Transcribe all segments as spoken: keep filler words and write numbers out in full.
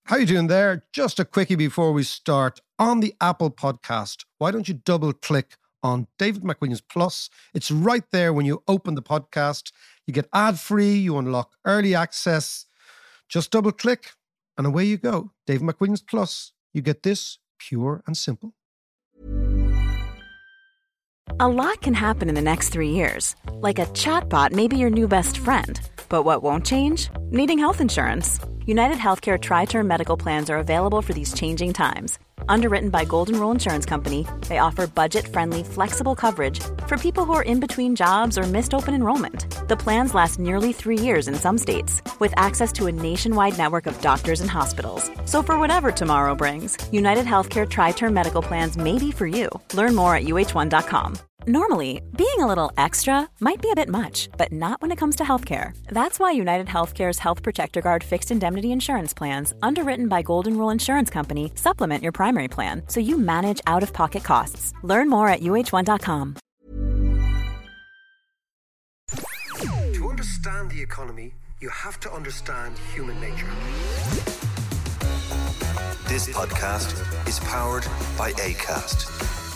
How you doing there? Just a quickie before we start. On the Apple podcast, why don't you double click on David McWilliams Plus? It's right there when you open the podcast. You get ad-free, you unlock early access. Just double click and away you go. David McWilliams Plus. You get this pure and simple. A lot can happen in the next three years. Like a chatbot may be your new best friend. But what won't change? Needing health insurance. United Healthcare Tri-Term Medical Plans are available for these changing times. Underwritten by Golden Rule Insurance Company, they offer budget-friendly, flexible coverage for people who are in between jobs or missed open enrollment. The plans last nearly three years in some states, with access to a nationwide network of doctors and hospitals. So for whatever tomorrow brings, United Healthcare Tri-Term Medical Plans may be for you. Learn more at U H one dot com. Normally, being a little extra might be a bit much, but not when it comes to healthcare. That's why United Healthcare's Health Protector Guard fixed indemnity insurance plans, underwritten by Golden Rule Insurance Company, supplement your primary plan so you manage out-of-pocket costs. Learn more at U H one dot com. To understand the economy, you have to understand human nature. This podcast is powered by Acast.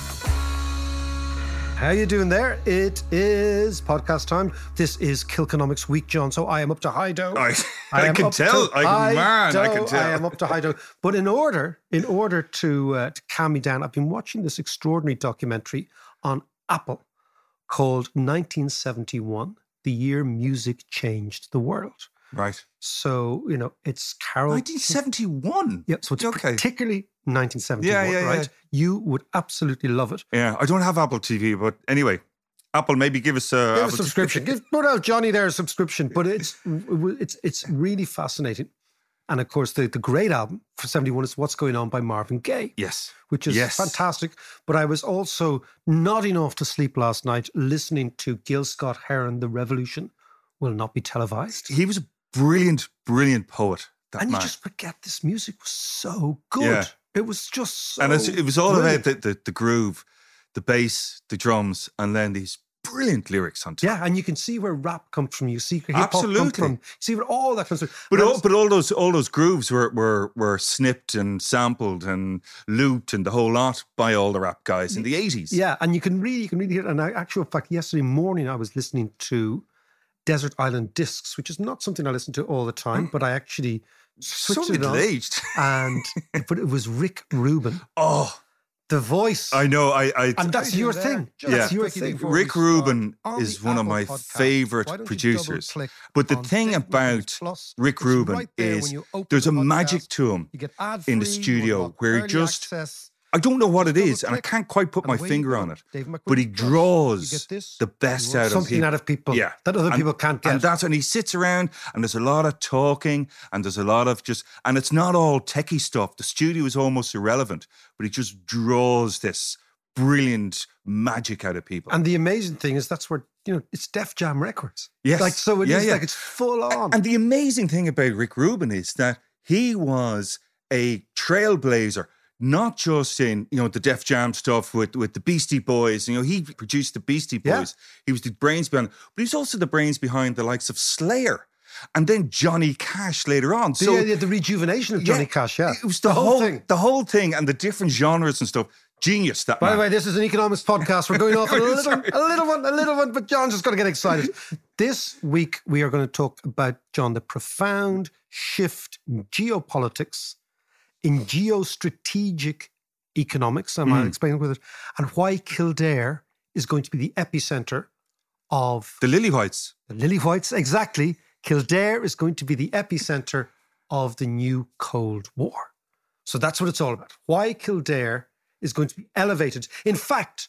How you doing there? It is podcast time. This is Kilconomics Week, John. So I am up to Hido. I, I, I can tell. I can, man, I can tell. I am up to Hido. But in order, in order to uh, to calm me down, I've been watching this extraordinary documentary on Apple called nineteen seventy-one, the year music changed the world. Right. So, you know, it's Carol... nineteen seventy-one? Yeah, so it's okay. Particularly nineteen seventy-one, yeah, yeah, right? Yeah. You would absolutely love it. Yeah, I don't have Apple T V, but anyway, Apple, maybe give us a... Give Apple a subscription. Give put out Johnny there a subscription. But it's it's it's really fascinating. And of course, the, the great album for seventy-one is What's Going On by Marvin Gaye. Yes. Which is yes. fantastic. But I was also nodding off to sleep last night listening to Gil Scott-Heron, The Revolution Will Not Be Televised. He was a brilliant, brilliant poet. That and man. You just forget this music was so good. Yeah. It was just so And it's, it was all brilliant. about the, the, the groove, the bass, the drums, and then these brilliant lyrics on top. Yeah, and you can see where rap comes from. You see where hip hop Absolutely. comes from. You see where all that comes from. But all, but all those all those grooves were, were were snipped and sampled and looped and the whole lot by all the rap guys in the eighties. Yeah, and you can really you can really hear it. And I, actual fact, yesterday morning I was listening to Desert Island Discs, which is not something I listen to all the time, but I actually switched so it on. middle-aged. And but it was Rick Rubin. Oh, the voice. I know. I, I and that's your there. thing. Yeah. That's your thing. Rick Rubin is one of my favorite producers. But the thing about Rick Rubin right is there's a podcast, magic to him in the studio where he just. Access. I don't know what it is, and I can't quite put my finger on it. But he draws the best out of something people. out of people yeah. that other and, people can't get. And that's and he sits around, and there's a lot of talking, and there's a lot of just, and it's not all techie stuff. The studio is almost irrelevant, but he just draws this brilliant magic out of people. And the amazing thing is that's where, you know, it's Def Jam Records. Yes, like so it yeah, is yeah. like it's full on. And the amazing thing about Rick Rubin is that he was a trailblazer. Not just in, you know, the Def Jam stuff with, with the Beastie Boys. You know, he produced the Beastie Boys. Yeah. He was the brains behind it. But he's also the brains behind the likes of Slayer. And then Johnny Cash later on. The, so yeah, the rejuvenation of Johnny yeah, Cash, yeah. It was the, the whole, whole thing. The whole thing and the different genres and stuff. Genius, that By man. the way, this is an economics podcast. We're going off a little, a little one, a little one, but John's just going to get excited. This week, we are going to talk about, John, the profound shift in geopolitics, in geostrategic economics, I'm mm. explaining with it, and why Kildare is going to be the epicenter of... The Lily Whites. The Lily Whites, exactly. Kildare is going to be the epicenter of the new Cold War. So that's what it's all about. Why Kildare is going to be elevated. In fact,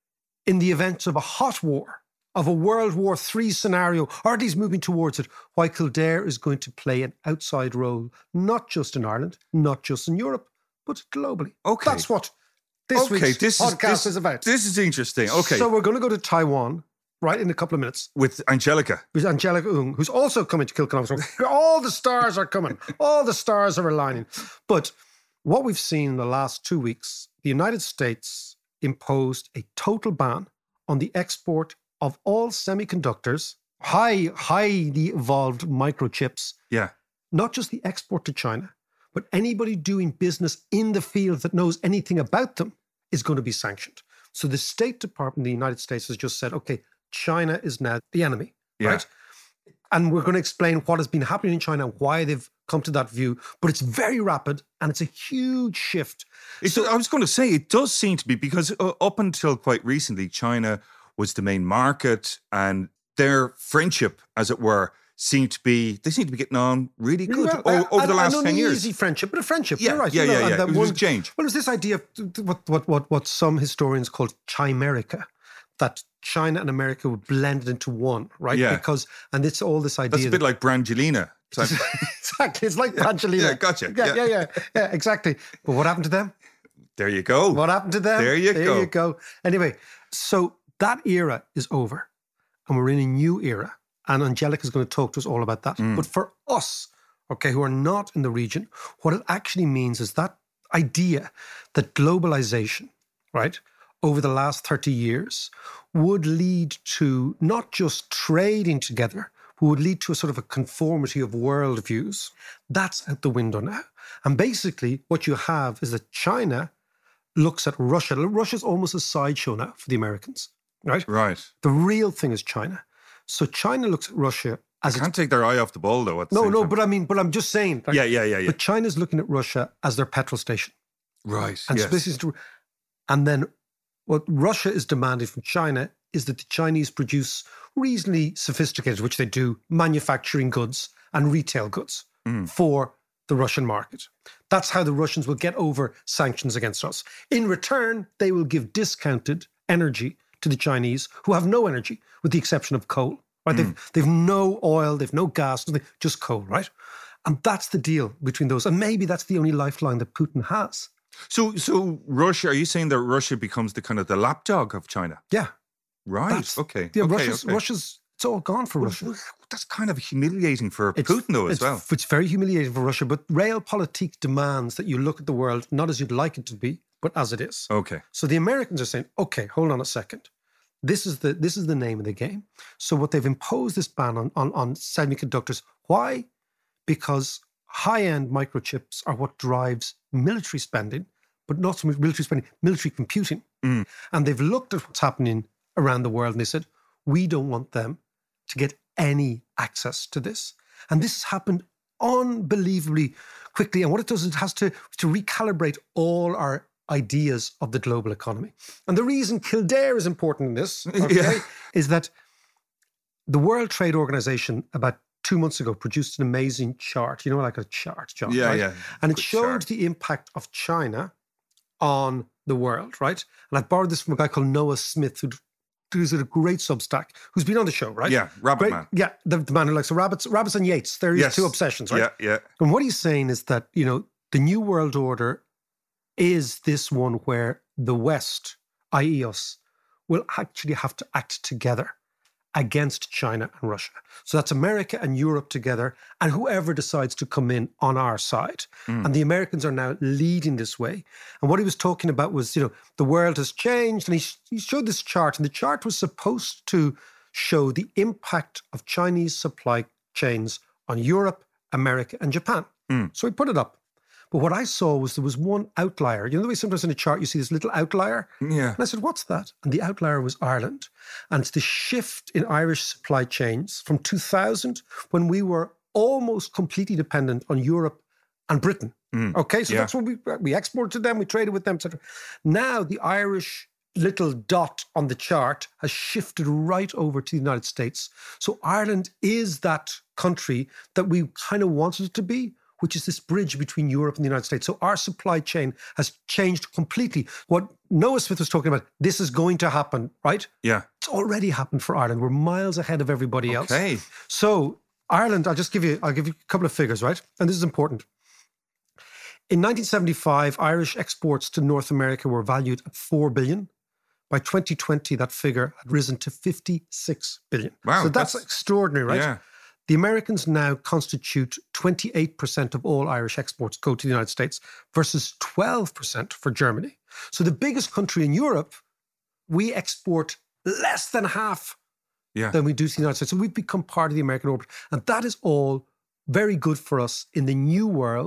in the event of a hot war, of a World War Three scenario, or at least moving towards it, why Kildare is going to play an outside role, not just in Ireland, not just in Europe, but globally. Okay. That's what this okay, week's this podcast is, this, is about. This is interesting. Okay. So we're going to go to Taiwan, right, in a couple of minutes. With Angelica. With Angelica Ung, who's also coming to Kilconomics. All the stars are coming. All the stars are aligning. But what we've seen in the last two weeks, the United States imposed a total ban on the export of all semiconductors, high, highly evolved microchips. Yeah. Not just the export to China, but anybody doing business in the field that knows anything about them is going to be sanctioned. So the State Department of the United States has just said, okay, China is now the enemy, Yeah. right? And we're going to explain what has been happening in China and why they've come to that view. But it's very rapid and it's a huge shift. It's, I was going to say, it does seem to be, because uh, up until quite recently, China was the main market, and their friendship, as it were, seemed to be, they seem to be getting on really good Well, o- over I- the I last know ten an years. easy friendship, but a friendship. Yeah, You're right. yeah, you know, yeah, and yeah. that It was one- a change. Well, it was this idea of what, what, what, what some historians call Chimerica, that China and America were blended into one, right? Yeah. Because, and it's all this idea. That's a bit that- like Brangelina. It's like- exactly. It's like Brangelina. yeah, gotcha. Yeah, Yeah. yeah, yeah, yeah, exactly. But what happened to them? there you go. What happened to them? There you there go. you go. Anyway, so that era is over and we're in a new era. And Angelica is going to talk to us all about that. Mm. But for us, okay, who are not in the region, what it actually means is that idea that globalization, right, over the last thirty years would lead to not just trading together, but would lead to a sort of a conformity of worldviews. That's out the window now. And basically what you have is that China looks at Russia. Russia's almost a sideshow now for the Americans, right? Right. The real thing is China. So China looks at Russia as Can't take their eye off the ball, though. At the no, same no, time. but I mean, but I'm just saying. Like, Yeah, yeah, yeah, yeah. But China's looking at Russia as their petrol station, Right. and yes. so this is to- and then what Russia is demanding from China is that the Chinese produce reasonably sophisticated, which they do, manufacturing goods and retail goods Mm. for the Russian market. That's how the Russians will get over sanctions against us. In return, they will give discounted energy to the Chinese, who have no energy, with the exception of coal. Right? They've, they've no oil, they've no gas, nothing, just coal, right? And that's the deal between those. And maybe that's the only lifeline that Putin has. So, so Russia, are you saying that Russia becomes the kind of the lapdog of China? Yeah. Right. That's- okay. Yeah, okay, Russia's, okay. Russia's, it's all gone for Well, Russia. well, that's kind of humiliating for It's- Putin, though, as it's, well. It's very humiliating for Russia, but realpolitik demands that you look at the world not as you'd like it to be, but as it is. Okay. So the Americans are saying, okay, hold on a second. This is the this is the name of the game. So what they've imposed this ban on, on, on semiconductors. Why? Because high-end microchips are what drives military spending, but not so much military spending, military computing. Mm. And they've looked at what's happening around the world and they said, we don't want them to get any access to this. And this has happened unbelievably quickly. And what it does is it has to, to recalibrate all our ideas of the global economy. And the reason Kildare is important in this, okay, Yeah. is that the World Trade Organization about two months ago produced an amazing chart, you know, like a chart, John, Yeah, right? yeah. And it Good showed chart. the impact of China on the world, right? And I borrowed this from a guy called Noah Smith, who who's a great Substack, who's been on the show, right? Yeah, Rabbit Great- Man. Yeah, the, the man who likes the rabbits, rabbits and Yates. They're his Yes. two obsessions, right? Yeah, yeah. And what he's saying is that, you know, the New World Order is this one where the West, that is us, will actually have to act together against China and Russia. So that's America and Europe together, and whoever decides to come in on our side. Mm. And the Americans are now leading this way. And what he was talking about was, you know, the world has changed. And he, sh- he showed this chart, and the chart was supposed to show the impact of Chinese supply chains on Europe, America, and Japan. Mm. So he put it up. But what I saw was there was one outlier. You know the way sometimes in a chart you see this little outlier? Yeah. And I said, what's that? And the outlier was Ireland. And it's the shift in Irish supply chains from two thousand, when we were almost completely dependent on Europe and Britain. Mm. Okay, so Yeah. that's what we we exported to them, we traded with them, et cetera. Now the Irish little dot on the chart has shifted right over to the United States. So Ireland is that country that we kind of wanted it to be, which is this bridge between Europe and the United States. So our supply chain has changed completely. What Noah Smith was talking about, this is going to happen, right? Yeah. It's already happened for Ireland. We're miles ahead of everybody else. Okay. So Ireland, I'll just give you, I'll give you a couple of figures, right? And this is important. In nineteen seventy-five, Irish exports to North America were valued at four billion. By twenty twenty, that figure had risen to fifty-six billion. Wow, So that's, that's- extraordinary, right? Yeah. The Americans now constitute twenty-eight percent of all Irish exports go to the United States versus twelve percent for Germany. So the biggest country in Europe, we export less than half Yeah. than we do to the United States. So we've become part of the American orbit. And that is all very good for us in the new world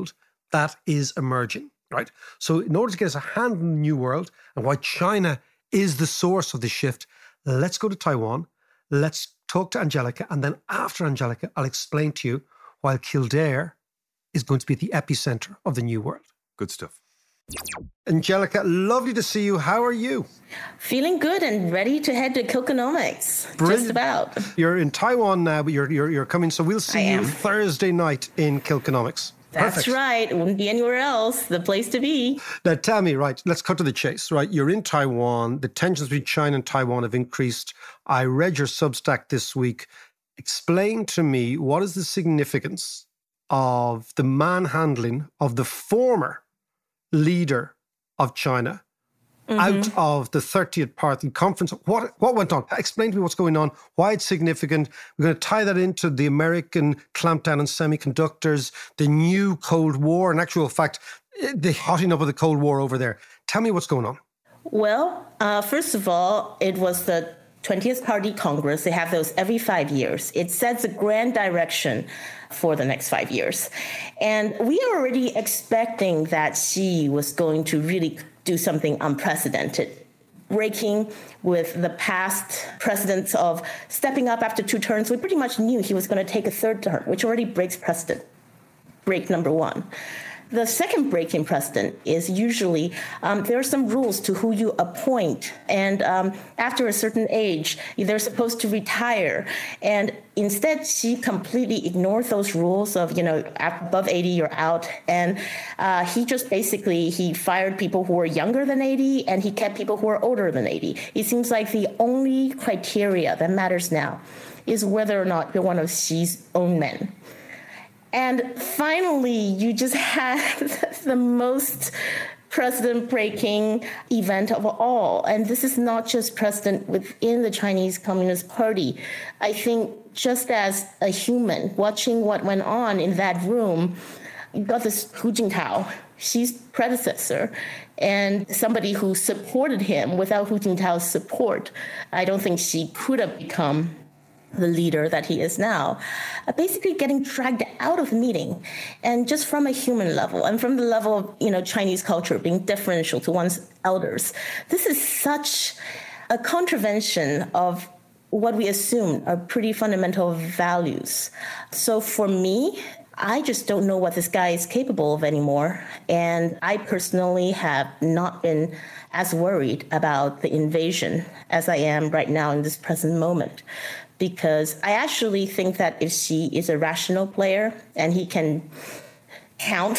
that is emerging, right? So in order to get us a hand in the new world and why China is the source of the shift, let's go to Taiwan. Let's talk to Angelica. And then after Angelica, I'll explain to you why Kildare is going to be the epicenter of the new world. Good stuff. Angelica, lovely to see you. How are you? Feeling good and ready to head to Kilkenomics. Brilliant. Just about. You're in Taiwan now, but you're you're, you're coming. So we'll see I you am. Thursday night in Kilkenomics. That's Perfect. right. Wouldn't be anywhere else. The place to be. Now tell me, right, let's cut to the chase, right? You're in Taiwan. The tensions between China and Taiwan have increased. I read your Substack this week. Explain to me, what is the significance of the manhandling of the former leader of China mm-hmm. out of the thirtieth Party Conference? What what went on? Explain to me what's going on, why it's significant. We're going to tie that into the American clampdown on semiconductors, the new Cold War, in actual fact, the hotting up of the Cold War over there. Tell me what's going on. Well, uh, first of all, it was the twentieth Party Congress. They have those every five years. It sets a grand direction for the next five years. And we are already expecting that Xi was going to really do something unprecedented, breaking with the past precedents of stepping up after two terms. We pretty much knew he was going to take a third term, which already breaks precedent. Break number one. The second breaking precedent is usually um, there are some rules to who you appoint. And um, after a certain age, they're supposed to retire. And instead, she completely ignored those rules of, you know, above eighty, you're out. And uh, he just basically, he fired people who were younger than eighty, and he kept people who were older than eighty. It seems like the only criteria that matters now is whether or not you're one of Xi's own men. And finally, you just had the most precedent-breaking event of all. And this is not just precedent within the Chinese Communist Party. I think just as a human watching what went on in that room, you got this Hu Jintao, Xi's predecessor, and somebody who supported him. Without Hu Jintao's support, I don't think Xi could have become the leader that he is now, uh, basically getting dragged out of the meeting. And just from a human level and from the level of, you know, Chinese culture being deferential to one's elders, this is such a contravention of what we assume are pretty fundamental values. So for me, I just don't know what this guy is capable of anymore. And I personally have not been as worried about the invasion as I am right now in this present moment. Because I actually think that if Xi is a rational player and he can count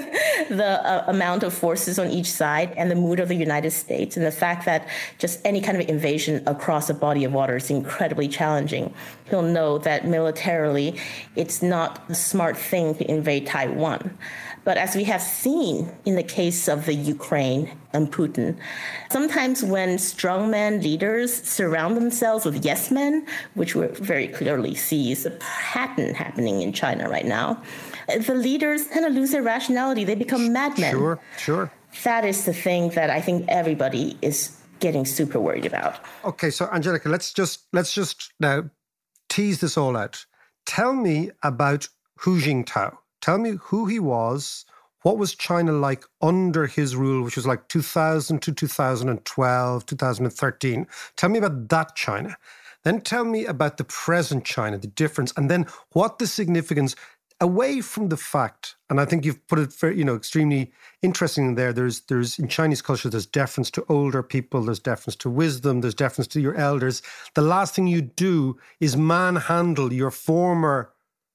the uh, amount of forces on each side and the mood of the United States and the fact that just any kind of invasion across a body of water is incredibly challenging, he'll know that militarily it's not a smart thing to invade Taiwan. But as we have seen in the case of the Ukraine and Putin, sometimes when strongman leaders surround themselves with yes men, which we very clearly see is a pattern happening in China right now, the leaders kind of lose their rationality. They become madmen. Sure, sure. That is the thing that I think everybody is getting super worried about. Okay, so Angelica, let's just let's just now tease this all out. Tell me about Hu Jintao. Tell me who he was. What was China like under his rule, which was like two thousand to two thousand twelve, two thousand thirteen? Tell me about that China. Then tell me about the present China, the difference, and then what the significance, away from the fact, and I think you've put it very, you know, extremely interesting there. There's, there's in Chinese culture, there's deference to older people, there's deference to wisdom, there's deference to your elders. The last thing you do is manhandle your former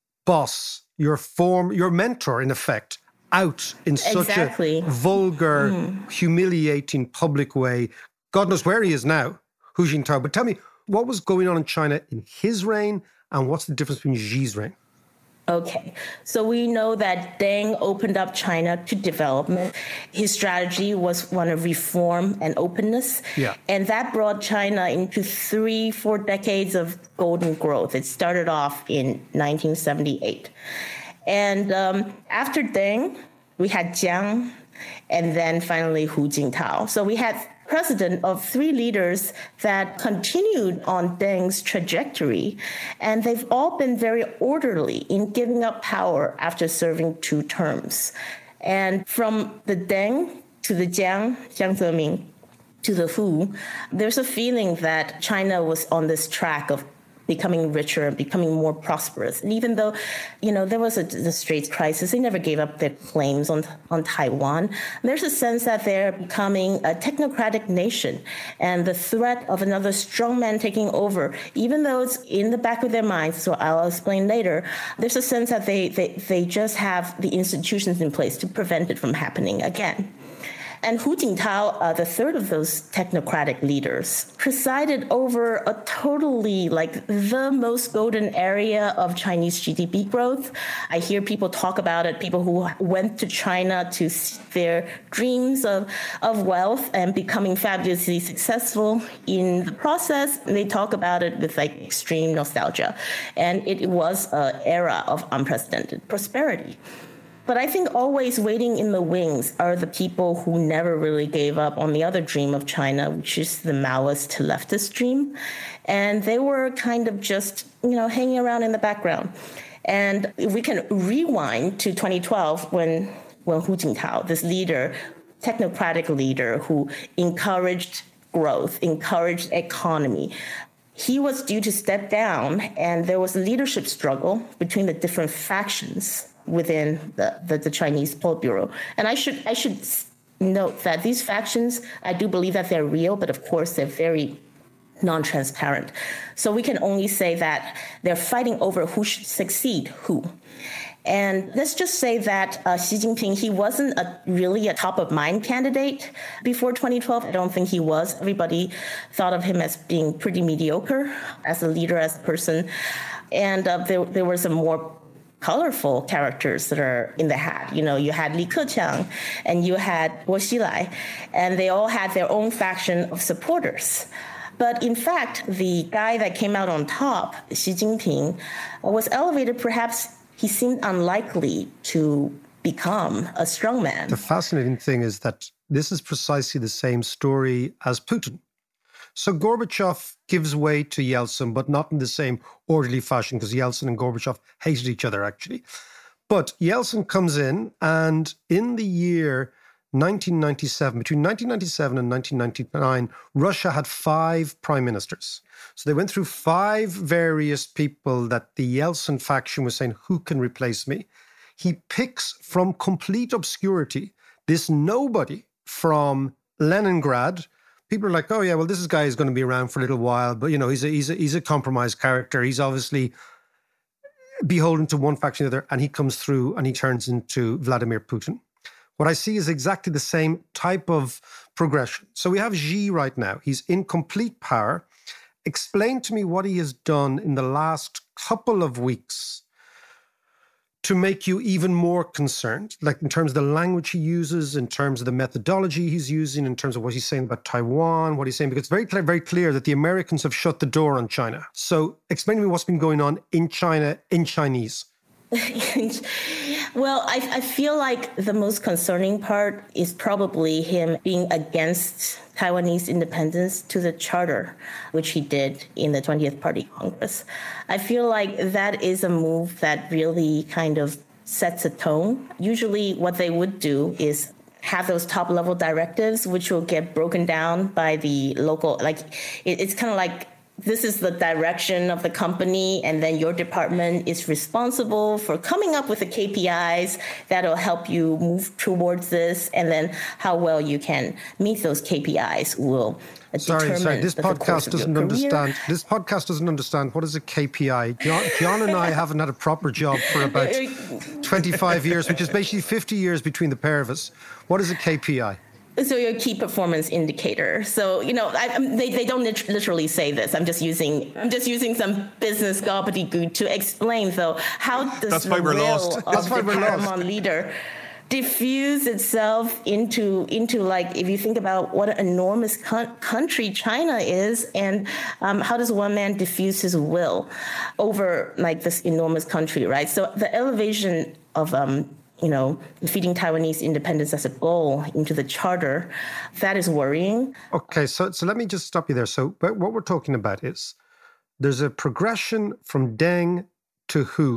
boss, your form, your mentor, in effect, out in such exactly. a vulgar, mm. humiliating public way. God knows where he is now, Hu Jintao. But tell me, what was going on in China in his reign, and what's the difference between Xi's reign? Okay, so we know that Deng opened up China to development. His strategy was one of reform and openness. Yeah. And that brought China into three, four decades of golden growth. It started off in nineteen seventy-eight. And um, after Deng, we had Jiang, and then finally Hu Jintao. So we had precedent of three leaders that continued on Deng's trajectory, and they've all been very orderly in giving up power after serving two terms. And from the Deng to the Jiang, Jiang Zemin, to the Hu, there's a feeling that China was on this track of becoming richer and becoming more prosperous. And even though, you know, there was a, the Straits crisis, they never gave up their claims on, on Taiwan. There's a sense that they're becoming a technocratic nation. And the threat of another strongman taking over, even though it's in the back of their minds, so I'll explain later, there's a sense that they, they, they just have the institutions in place to prevent it from happening again. And Hu Jintao, uh, the third of those technocratic leaders, presided over a totally, like, the most golden area of Chinese G D P growth. I hear people talk about it, people who went to China to their dreams of, of wealth and becoming fabulously successful in the process. They talk about it with, like, extreme nostalgia. And it was an era of unprecedented prosperity. But I think always waiting in the wings are the people who never really gave up on the other dream of China, which is the Maoist to leftist dream. And they were kind of just, you know, hanging around in the background. And if we can rewind to twenty twelve when, when Hu Jintao, this leader, technocratic leader who encouraged growth, encouraged economy, he was due to step down, and there was a leadership struggle between the different factions within the, the, the Chinese Politburo. And I should I should note that these factions, I do believe that they're real, but of course they're very non-transparent. So we can only say that they're fighting over who should succeed who. And let's just say that uh, Xi Jinping, he wasn't a, really a top-of-mind candidate before twenty twelve. I don't think he was. Everybody thought of him as being pretty mediocre as a leader, as a person. And uh, there, there were some more colorful characters that are in the hat. You know, you had Li Keqiang and you had Guo Xilai, and they all had their own faction of supporters. But in fact, the guy that came out on top, Xi Jinping, was elevated. Perhaps he seemed unlikely to become a strongman. The fascinating thing is that this is precisely the same story as Putin. So Gorbachev gives way to Yeltsin, but not in the same orderly fashion, because Yeltsin and Gorbachev hated each other, actually. But Yeltsin comes in, and in the year nineteen ninety-seven, between nineteen ninety-seven and nineteen ninety-nine, Russia had five prime ministers. So they went through five various people that the Yeltsin faction was saying, who can replace me? He picks from complete obscurity this nobody from Leningrad. People are like, oh yeah, well, this guy is going to be around for a little while, but you know, he's a he's a he's a compromised character. He's obviously beholden to one faction or the other, and he comes through and he turns into Vladimir Putin. What I see is exactly the same type of progression. So we have Xi right now. He's in complete power. Explain to me what he has done in the last couple of weeks to make you even more concerned, like in terms of the language he uses, in terms of the methodology he's using, in terms of what he's saying about Taiwan, what he's saying, because it's very clear, very clear that the Americans have shut the door on China. So explain to me what's been going on in China, in Chinese. Well, I, I feel like the most concerning part is probably him being against Taiwanese independence to the charter, which he did in the twentieth Party Congress. I feel like that is a move that really kind of sets a tone. Usually what they would do is have those top level directives, which will get broken down by the local, like it, it's kind of like, this is the direction of the company, and then your department is responsible for coming up with the K P Is that'll help you move towards this, and then how well you can meet those K P Is will sorry, determine sorry. This the podcast doesn't understand. This podcast doesn't understand what is a K P I. John, John and I haven't had a proper job for about twenty-five years, which is basically fifty years between the pair of us. What is a K P I? So your key performance indicator. So, you know, I, they, they don't literally say this. I'm just using I'm just using some business gobbledygook to explain, though, how does That's the why we're will lost. of That's the why we're paramount lost. leader diffuse itself into, into like, if you think about what an enormous co- country China is, and um, how does one man diffuse his will over, like, this enormous country, right? So the elevation of um, you know, defeating Taiwanese independence as a goal into the charter, that is worrying. Okay, so so let me just stop you there. So what we're talking about is there's a progression from Deng to Hu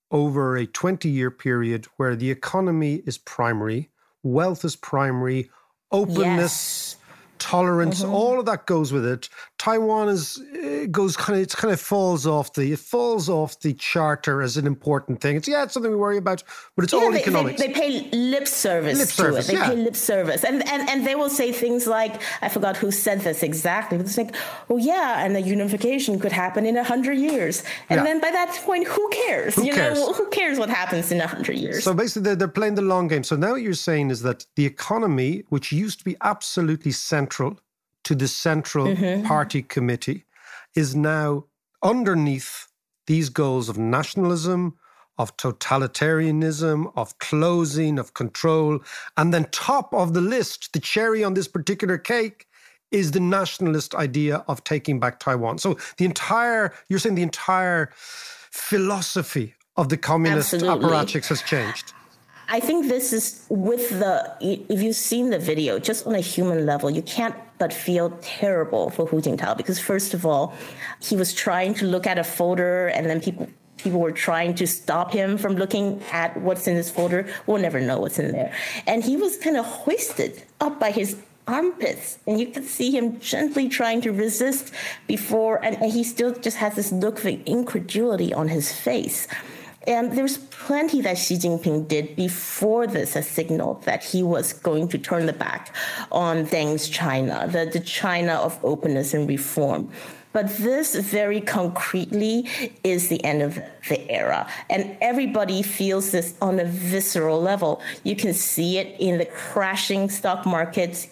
over a twenty-year period where the economy is primary, wealth is primary, openness, yes. tolerance, Mm-hmm. all of that goes with it. Taiwan is it goes kind of it kind of falls off the it falls off the charter as an important thing. It's yeah, it's something we worry about, but it's yeah, all they, economics. They, they pay lip service Lip to service, it. They yeah. pay lip service, and and and they will say things like, I forgot who said this exactly, but it's like, oh yeah, and the unification could happen in a hundred years, and Yeah. then by that point, who cares? Who you cares? know, who cares what happens in a hundred years? So basically, they're, they're playing the long game. So now what you're saying is that the economy, which used to be absolutely central to the Central Mm-hmm. Party Committee, is now underneath these goals of nationalism, of totalitarianism, of closing, of control. And then top of the list, the cherry on this particular cake, is the nationalist idea of taking back Taiwan. So the entire, you're saying the entire philosophy of the communist Absolutely. apparatchiks has changed. I think this is with the, if you've seen the video, just on a human level, you can't but feel terrible for Hu Jintao, because first of all, he was trying to look at a folder, and then people people were trying to stop him from looking at what's in his folder. We'll never know what's in there. And he was kind of hoisted up by his armpits, and you could see him gently trying to resist before, and, and he still just has this look of incredulity on his face. And there's plenty that Xi Jinping did before this as signal that he was going to turn the back on Deng's China, the, the China of openness and reform. But this very concretely is the end of the era. And everybody feels this on a visceral level. You can see it in the crashing stock markets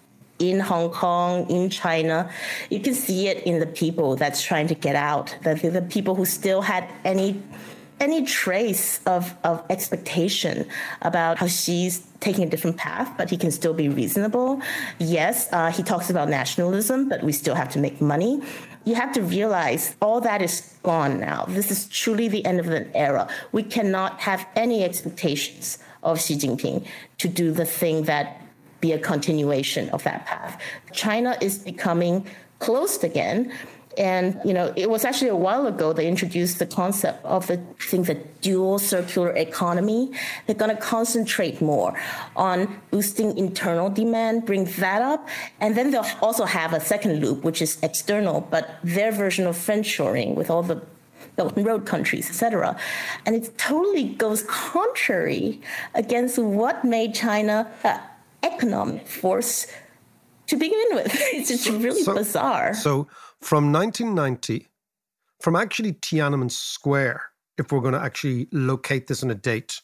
in Hong Kong, in China. You can see it in the people that's trying to get out, the, the people who still had any any trace of, of expectation about how Xi's taking a different path, but he can still be reasonable. Yes, uh, he talks about nationalism, but we still have to make money. You have to realize all that is gone now. This is truly the end of an era. We cannot have any expectations of Xi Jinping to do the thing that be a continuation of that path. China is becoming closed again. And, you know, it was actually a while ago they introduced the concept of the thing, the dual circular economy. They're going to concentrate more on boosting internal demand, bring that up. And then they'll also have a second loop, which is external, but their version of friendshoring with all the Belt and Road countries, et cetera. And it totally goes contrary against what made China an economic force to begin with. It's just really so, bizarre. So from nineteen ninety, from actually Tiananmen Square, if we're going to actually locate this on a date,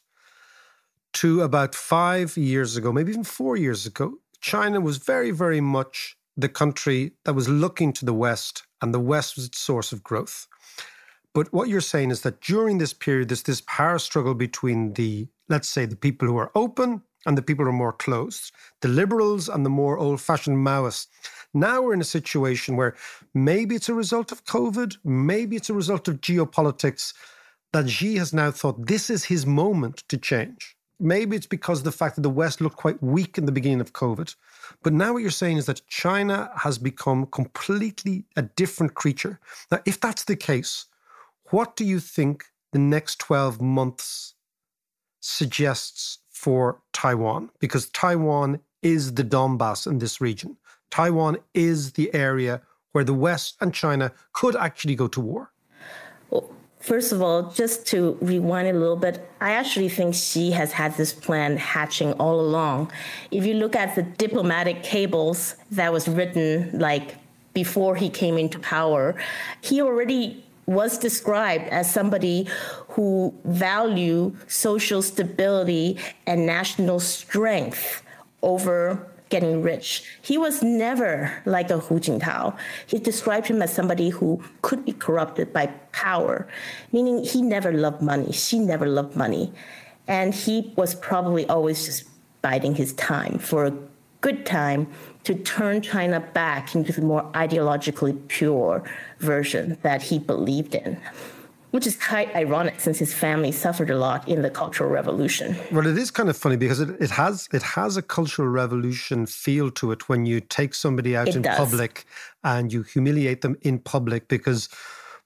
to about five years ago, maybe even four years ago, China was very, very much the country that was looking to the West, and the West was its source of growth. But what you're saying is that during this period, there's this power struggle between the, let's say, the people who are open and the people who are more closed, the liberals and the more old-fashioned Maoists. Now we're in a situation where maybe it's a result of COVID, maybe it's a result of geopolitics, that Xi has now thought this is his moment to change. Maybe it's because of the fact that the West looked quite weak in the beginning of COVID. But now what you're saying is that China has become completely a different creature. Now, if that's the case, what do you think the next twelve months suggests for Taiwan? Because Taiwan is the Donbass in this region. Taiwan is the area where the West and China could actually go to war. Well, first of all, just to rewind a little bit, I actually think Xi has had this plan hatching all along. If you look at the diplomatic cables that was written like before he came into power, he already was described as somebody who valued social stability and national strength over getting rich. He was never like a Hu Jintao. He described him as somebody who could be corrupted by power, meaning he never loved money. She never loved money. And he was probably always just biding his time for a good time to turn China back into the more ideologically pure version that he believed in, which is quite ironic since his family suffered a lot in the Cultural Revolution. Well, it is kind of funny because it, it has it has a Cultural Revolution feel to it when you take somebody out It in does. public and you humiliate them in public, because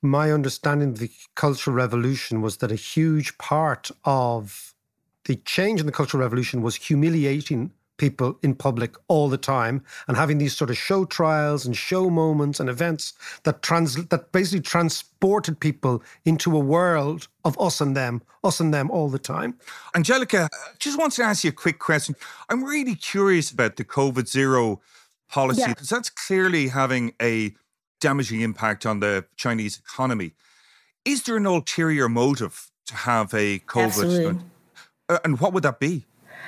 my understanding of the Cultural Revolution was that a huge part of the change in the Cultural Revolution was humiliating people in public all the time and having these sort of show trials and show moments and events that trans that basically transported people into a world of us and them, us and them all the time. Angelica, I just want to ask you a quick question. I'm really curious about the COVID zero policy, Yeah. because that's clearly having a damaging impact on the Chinese economy. Is there an ulterior motive to have a COVID? Absolutely. Uh, and what would that be?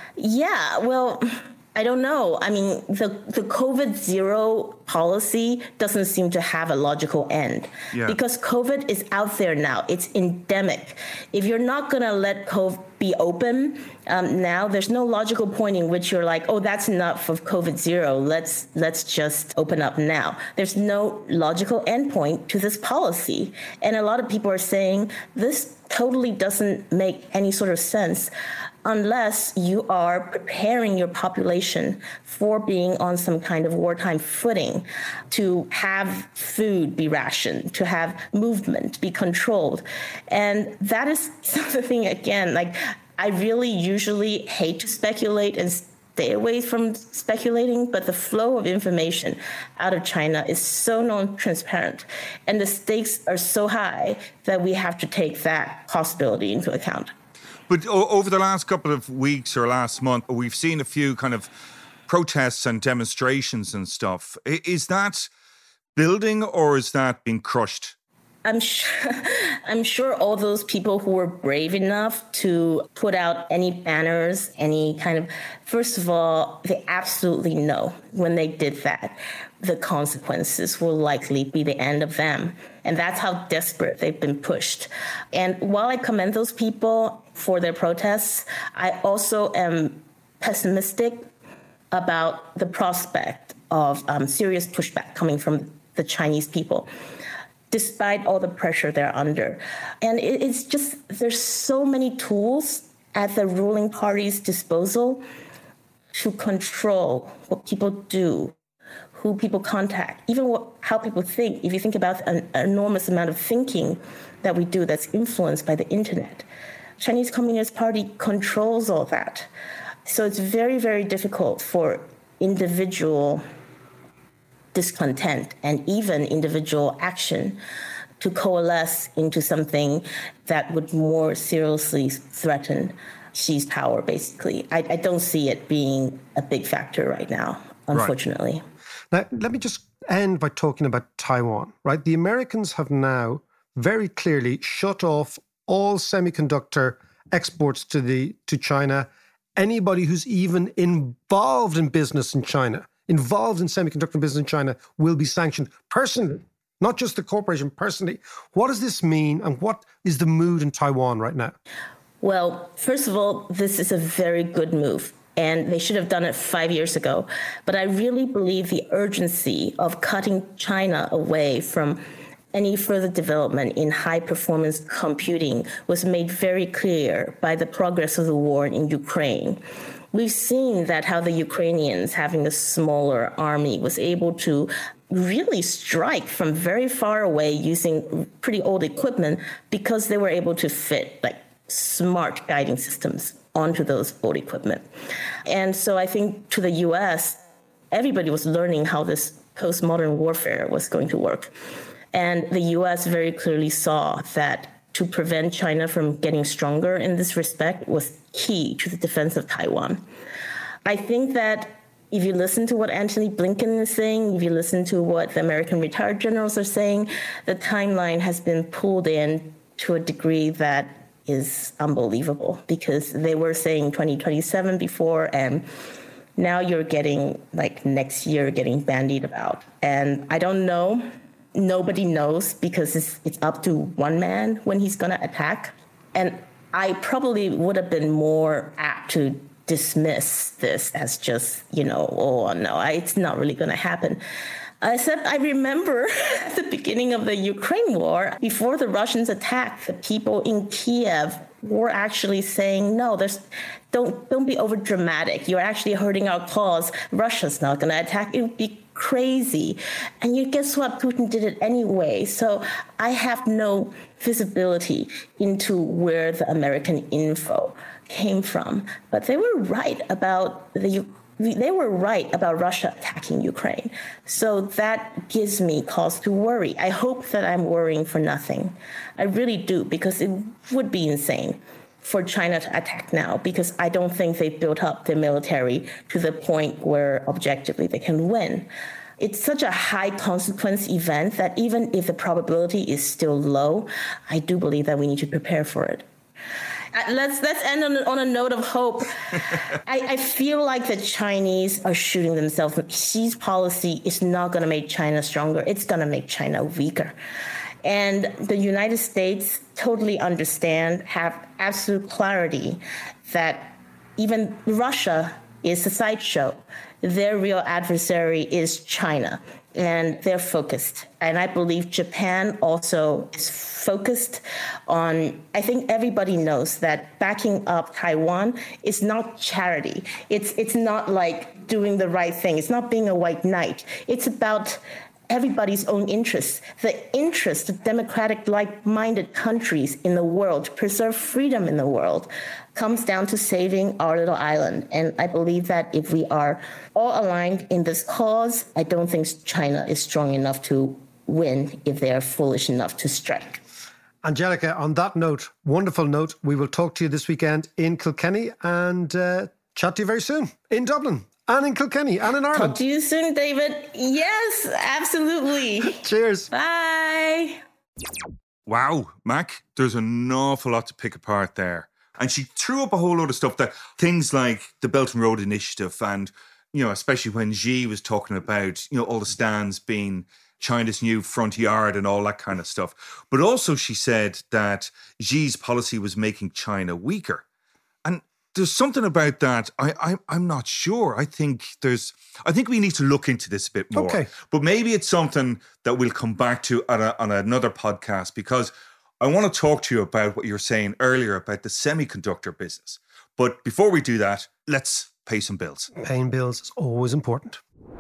Yeah, well, I don't know. I mean, the, the COVID zero policy doesn't seem to have a logical end Yeah. because COVID is out there now. It's endemic. If you're not going to let COVID be open um, now, there's no logical point in which you're like, oh, that's enough of COVID zero. Let's let's just open up now. There's no logical endpoint to this policy. And a lot of people are saying this totally doesn't make any sort of sense unless you are preparing your population for being on some kind of wartime footing, to have food be rationed, to have movement be controlled. And that is something, again, like I really usually hate to speculate and stay away from speculating, but the flow of information out of China is so non-transparent and the stakes are so high that we have to take that possibility into account. But o- over the last couple of weeks or last month, we've seen a few kind of protests and demonstrations and stuff. I- Is that building or is that being crushed? I'm sure, I'm sure all those people who were brave enough to put out any banners, any kind of, first of all, they absolutely know when they did that, the consequences will likely be the end of them. And that's how desperate they've been pushed. And while I commend those people for their protests, I also am pessimistic about the prospect of um, serious pushback coming from the Chinese people, despite all the pressure they're under. And it, it's just, there's so many tools at the ruling party's disposal to control what people do, who people contact, even what, how people think. If you think about an enormous amount of thinking that we do that's influenced by the internet, Chinese Communist Party controls all that. So it's very, very difficult for individual discontent and even individual action to coalesce into something that would more seriously threaten Xi's power, basically. I, I don't see it being a big factor right now, unfortunately. Right. Now, let me just end by talking about Taiwan, right? The Americans have now very clearly shut off all semiconductor exports to the to China. Anybody who's even involved in business in China, involved in semiconductor business in China, will be sanctioned personally, not just the corporation, personally. What does this mean, and what is the mood in Taiwan right now? Well, first of all, this is a very good move, and they should have done it five years ago. But I really believe the urgency of cutting China away from any further development in high-performance computing was made very clear by the progress of the war in Ukraine. We've seen that how the Ukrainians, having a smaller army, was able to really strike from very far away using pretty old equipment because they were able to fit like smart guiding systems onto those old equipment. And so I think to the U S, everybody was learning how this postmodern warfare was going to work. And the U S very clearly saw that to prevent China from getting stronger in this respect was key to the defense of Taiwan. I think that if you listen to what Antony Blinken is saying, if you listen to what the American retired generals are saying, the timeline has been pulled in to a degree that is unbelievable, because they were saying twenty twenty-seven before, and now you're getting like next year getting bandied about. And I don't know. Nobody knows, because it's, it's up to one man when he's going to attack. And I probably would have been more apt to dismiss this as just, you know, oh, no, it's not really going to happen. Except I remember at the beginning of the Ukraine war, before the Russians attacked, the people in Kiev were actually saying, no, there's don't don't be over dramatic. You're actually hurting our cause. Russia's not going to attack. It would be crazy. And you guess what? Putin did it anyway. So I have no visibility into where the American info came from. But they were right about the They were right about Russia attacking Ukraine. So that gives me cause to worry. I hope that I'm worrying for nothing. I really do, because it would be insane for China to attack now, because I don't think they've built up their military to the point where objectively they can win. It's such a high consequence event that even if the probability is still low, I do believe that we need to prepare for it. Let's let's end on, on a note of hope. I, I feel like the Chinese are shooting themselves. Xi's policy is not going to make China stronger. It's going to make China weaker. And the United States totally understand, have absolute clarity that even Russia is a sideshow. Their real adversary is China. And they're focused. And I believe Japan also is focused on, I think everybody knows that backing up Taiwan is not charity. It's it's not like doing the right thing. It's not being a white knight. It's about everybody's own interests, the interest of democratic, like-minded countries in the world to preserve freedom in the world comes down to saving our little island. And I believe that if we are all aligned in this cause, I don't think China is strong enough to win if they are foolish enough to strike. Angelica, on that note, wonderful note, we will talk to you this weekend in Kilkenny and uh, chat to you very soon in Dublin. And in Kilkenny, and in Ireland. Talk to you soon, David. Yes, absolutely. Cheers. Bye. Wow, Mac, there's an awful lot to pick apart there. And she threw up a whole load of stuff, that things like the Belt and Road Initiative, and, you know, especially when Xi was talking about, you know, all the stands being China's new front yard and all that kind of stuff. But also she said that Xi's policy was making China weaker. And there's something about that. I, I, I'm not sure. I think there's, I think we need to look into this a bit more. Okay. But maybe it's something that we'll come back to on, a, on another podcast, because I want to talk to you about what you were saying earlier about the semiconductor business. But before we do that, let's pay some bills. Paying bills is always important.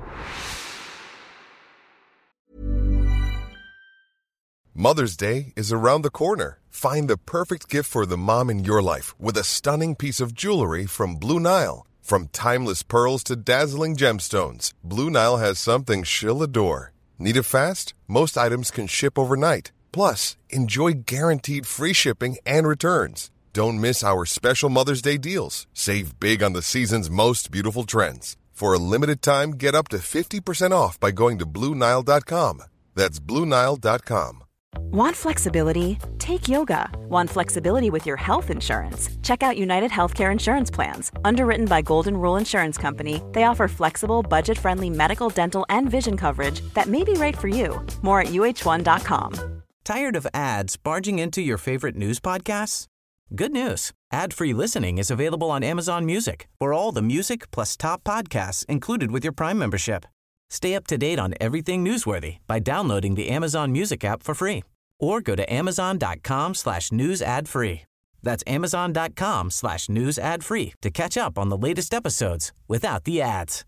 Mother's Day is around the corner. Find the perfect gift for the mom in your life with a stunning piece of jewelry from Blue Nile. From timeless pearls to dazzling gemstones, Blue Nile has something she'll adore. Need it fast? Most items can ship overnight. Plus, enjoy guaranteed free shipping and returns. Don't miss our special Mother's Day deals. Save big on the season's most beautiful trends. For a limited time, get up to fifty percent off by going to Blue Nile dot com. That's Blue Nile dot com. Want flexibility? Take yoga. Want flexibility with your health insurance? Check out United Healthcare Insurance Plans. Underwritten by Golden Rule Insurance Company, they offer flexible, budget-friendly medical, dental, and vision coverage that may be right for you. More at U H one dot com. Tired of ads barging into your favorite news podcasts? Good news. Ad-free listening is available on Amazon Music for all the music plus top podcasts included with your Prime membership. Stay up to date on everything newsworthy by downloading the Amazon Music app for free or go to amazon.com slash news ad free. That's amazon.com slash news ad free to catch up on the latest episodes without the ads.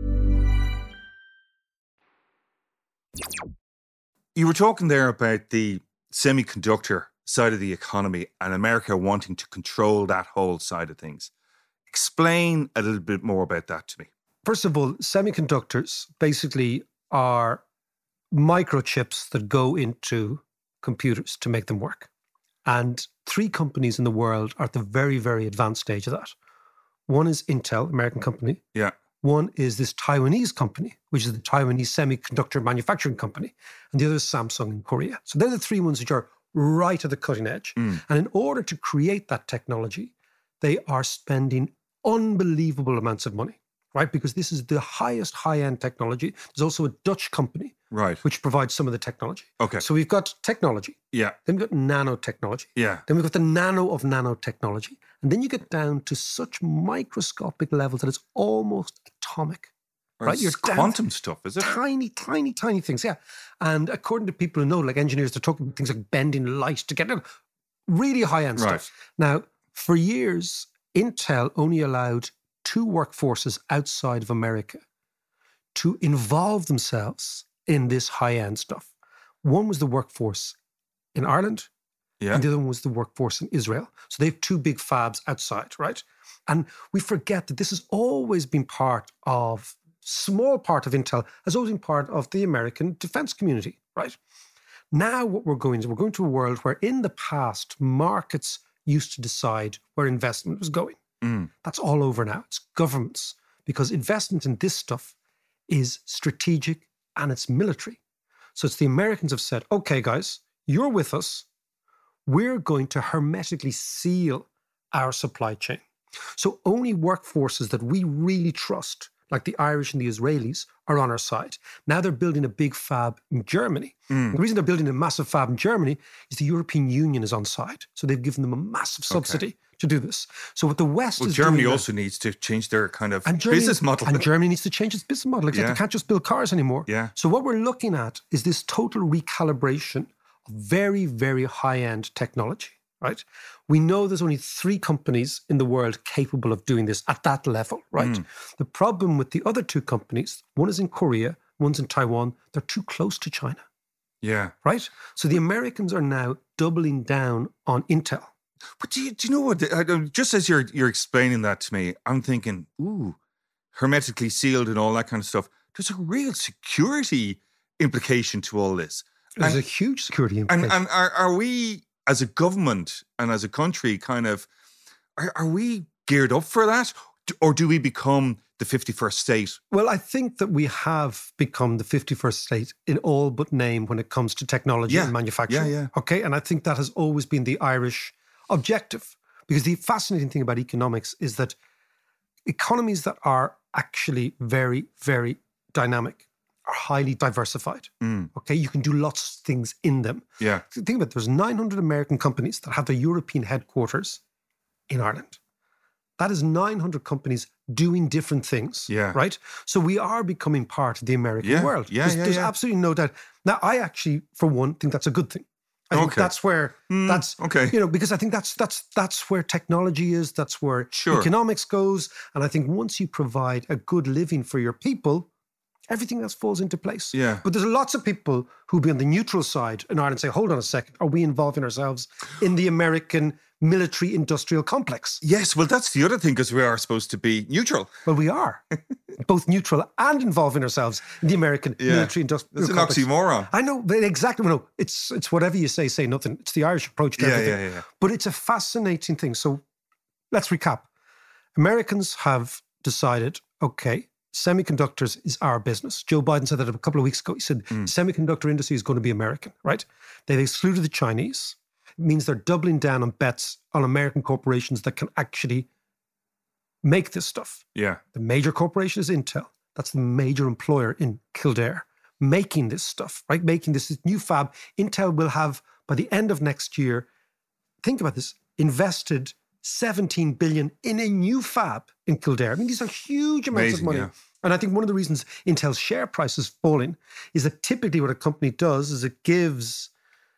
You were talking there about the semiconductor side of the economy and America wanting to control that whole side of things. Explain a little bit more about that to me. First of all, semiconductors basically are microchips that go into computers to make them work. And three companies in the world are at the very, very advanced stage of that. One is Intel, American company. Yeah. One is this Taiwanese company, which is the Taiwanese semiconductor manufacturing company. And the other is Samsung in Korea. So they're the three ones which are right at the cutting edge. Mm. And in order to create that technology, they are spending unbelievable amounts of money, right? Because this is the highest high-end technology. There's also a Dutch company, right, which provides some of the technology. Okay. So we've got technology. Yeah. Then we've got nanotechnology. Yeah. Then we've got the nano of nanotechnology. And then you get down to such microscopic levels that it's almost atomic. Or right? You're quantum stuff, is it? Tiny, tiny, tiny things, yeah. And according to people who know, like engineers, they're talking about things like bending light to get really high-end right. stuff. Now, for years, Intel only allowed two workforces outside of America to involve themselves in this high-end stuff. One was the workforce in Ireland, Yeah. and the other one was the workforce in Israel. So they have two big fabs outside, right? And we forget that this has always been part of, small part of Intel, has always been part of the American defense community, right? Now what we're going to, we're going to a world where in the past, markets used to decide where investment was going. Mm. That's all over now. It's governments, because investment in this stuff is strategic and it's military. So it's the Americans have said, okay, guys, you're with us. We're going to hermetically seal our supply chain. So only workforces that we really trust, like the Irish and the Israelis, are on our side. Now they're building a big fab in Germany. Mm. The reason they're building a massive fab in Germany is the European Union is on side. So they've given them a massive subsidy Okay. to do this. So what the West Well, is Germany doing now- also needs to change their kind of and Germany, business model. And Germany needs to change its business model. Except Yeah. they can't just build cars anymore. Yeah. So what we're looking at is this total recalibration of very, very high-end technology, right? We know there's only three companies in the world capable of doing this at that level, right? Mm. The problem with the other two companies, one is in Korea, one's in Taiwan, they're too close to China, Yeah. right? So the Americans are now doubling down on Intel. But do you, do you know what? I don't- Just as you're you're explaining that to me, I'm thinking, ooh, hermetically sealed and all that kind of stuff. There's a real security implication to all this. There's And- a huge security And implication. and are, are we as a government and as a country kind of are, are we geared up for that? D- Or do we become the fifty-first state? Well, I think that we have become the fifty-first state in all but name when it comes to technology Yeah. and manufacturing. Yeah, yeah. Okay. And I think that has always been the Irish objective. Because the fascinating thing about economics is that economies that are actually very, very dynamic are highly diversified. Mm. Okay. You can do lots of things in them. Yeah. Think about it, there's nine hundred American companies that have their European headquarters in Ireland. That is nine hundred companies doing different things. Yeah. Right? So we are becoming part of the American Yeah, world. yeah, there's yeah, there's yeah. absolutely no doubt. Now, I actually, for one, think that's a good thing. I think Okay. that's where Mm, that's okay. you know, because I think that's that's that's where technology is, that's where Sure. economics goes. And I think once you provide a good living for your people, everything else falls into place. Yeah. But there's lots of people who'll be on the neutral side in Ireland and say, hold on a second, are we involving ourselves in the American military industrial complex? Yes, well, that's the other thing, because we are supposed to be neutral. Well, we are both neutral and involving ourselves in the American Yeah. military industrial That's an complex. oxymoron. I know, but exactly. No, it's it's whatever you say, say nothing. It's the Irish approach to Yeah, everything. yeah, yeah. But it's a fascinating thing. So let's recap. Americans have decided, okay, semiconductors is our business. Joe Biden said that a couple of weeks ago. He said Mm. semiconductor industry is going to be American, right? They've excluded the Chinese. It means they're doubling down on bets on American corporations that can actually make this stuff. Yeah. The major corporation is Intel. That's the major employer in Kildare, making this stuff, right? Making this, this new fab. Intel will have, by the end of next year, think about this, invested seventeen billion in a new fab in Kildare. I mean, these are huge amounts Amazing, of money. yeah. And I think one of the reasons Intel's share price is falling is that typically what a company does is it gives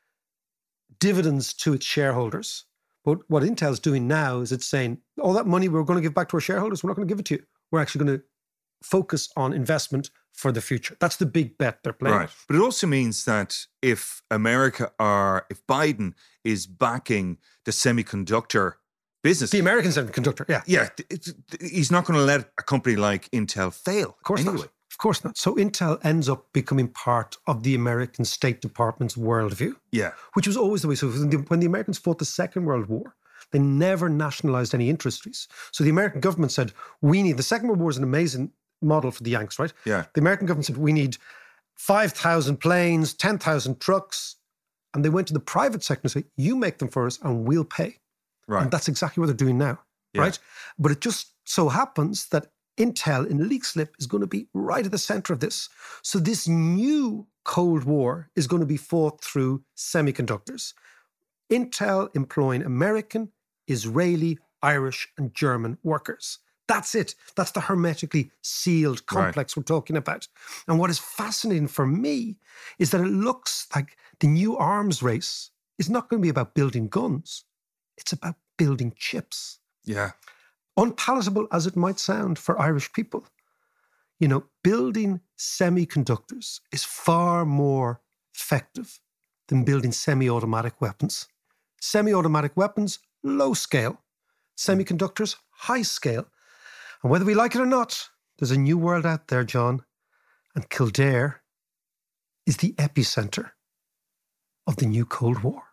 dividends to its shareholders. But what Intel's doing now is it's saying, all that money we're going to give back to our shareholders, we're not going to give it to you. We're actually going to focus on investment for the future. That's the big bet they're playing. Right. But it also means that if America are, if Biden is backing the semiconductor business, The American semiconductor, yeah. yeah, it's, he's not going to let a company like Intel fail. Of course anyway. not. Of course not. So Intel ends up becoming part of the American State Department's worldview, Yeah. which was always the way. So when the, when the Americans fought the Second World War, they never nationalized any industries. So the American government said, we need, the Second World War is an amazing model for the Yanks, right? Yeah. The American government said, we need five thousand planes, ten thousand trucks. And they went to the private sector and said, you make them for us and we'll pay. Right. And that's exactly what they're doing now, Yeah. right? But it just so happens that Intel in Leakslip is going to be right at the center of this. So this new Cold War is going to be fought through semiconductors. Intel employing American, Israeli, Irish, and German workers. That's it. That's the hermetically sealed complex we're talking about. And what is fascinating for me is that it looks like the new arms race is not going to be about building guns. It's about building chips. Yeah. Unpalatable as it might sound for Irish people. you know, building semiconductors is far more effective than building semi-automatic weapons. Semi-automatic weapons, low scale. Semiconductors, high scale. And whether we like it or not, there's a new world out there, John. And Kildare is the epicenter of the new Cold War.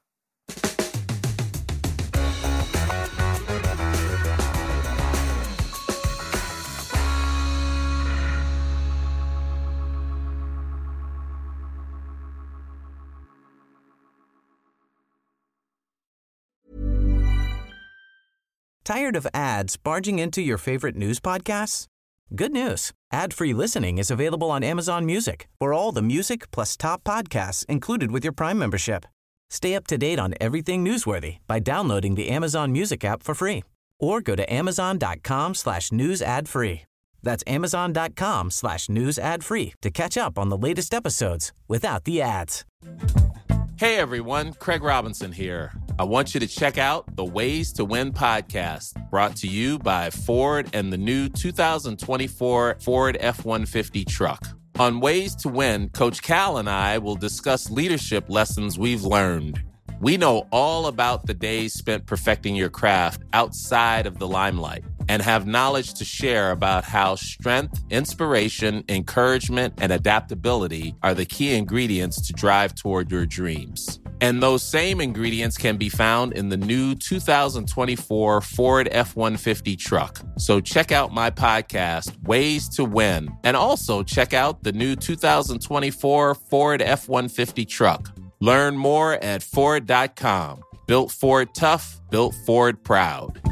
Tired of ads barging into your favorite news podcasts? Good news. Ad-free listening is available on Amazon Music for all the music plus top podcasts included with your Prime membership. Stay up to date on everything newsworthy by downloading the Amazon Music app for free or go to amazon.com slash news ad free. That's amazon.com slash news ad free to catch up on the latest episodes without the ads. Hey everyone, Craig Robinson here. I want you to check out the Ways to Win podcast, brought to you by Ford and the new two thousand twenty-four Ford F one fifty truck. On Ways to Win, Coach Cal and I will discuss leadership lessons we've learned. We know all about the days spent perfecting your craft outside of the limelight and have knowledge to share about how strength, inspiration, encouragement, and adaptability are the key ingredients to drive toward your dreams. And those same ingredients can be found in the new two thousand twenty-four Ford F one fifty truck. So check out my podcast, Ways to Win, and also check out the new two thousand twenty-four Ford F one fifty truck. Learn more at Ford dot com. Built Ford tough, built Ford proud.